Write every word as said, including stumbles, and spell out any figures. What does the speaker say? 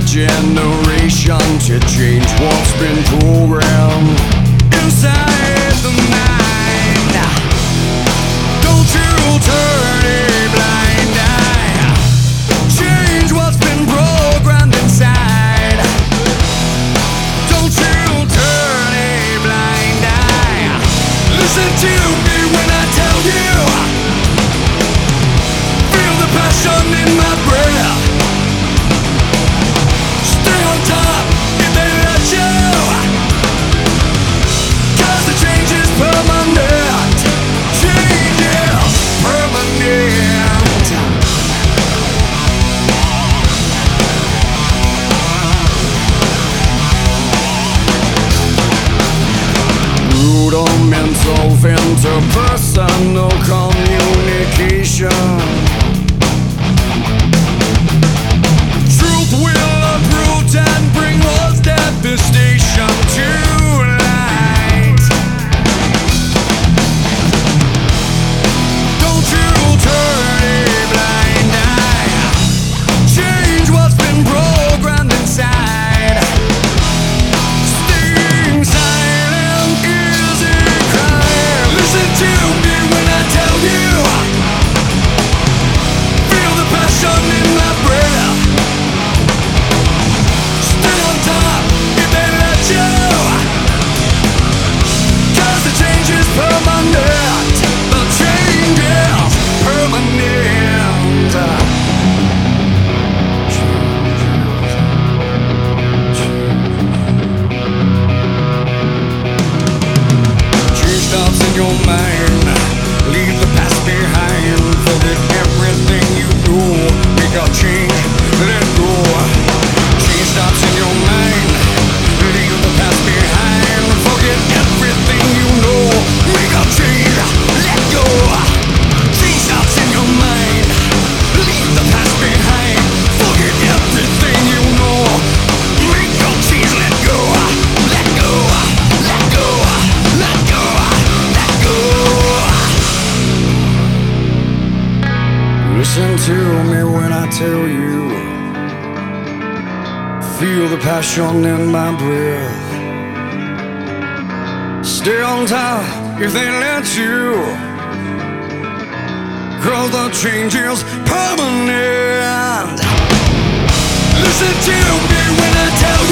generation to change what's been programmed inside the mind. Don't you turn a blind eye. Change what's been programmed inside. Don't you turn a blind eye. Listen to me when I tell you. Feel the passion in my breath. Stay on top if they let you. 'Cause the change is permanent. Change is permanent. Rudimental interpersonal communication. Truth will uproot and bring us devastation to light. Don't you turn a blind eye. Change what's been programmed inside. Staying silent is a crime. Listen to me when I tell you. Feel the passion in my breath. Stay on top if they let you. 'Cause the change is permanent. The change is permanent. Change stops in your mind. Leave the past behind. Forget everything you know. Make a change. Let go. Change stops in your mind. Leave the past behind. Forget everything you know. Make a change. Let go. Change stops in your mind. Leave the past behind. Forget everything you know. Make a change. Let go. Let go. Let go. Let go. Let go. Listen to me when I tell you. Feel the passion in my breath. Stay on top if they let you. 'Cause the change is permanent. Listen to me when I tell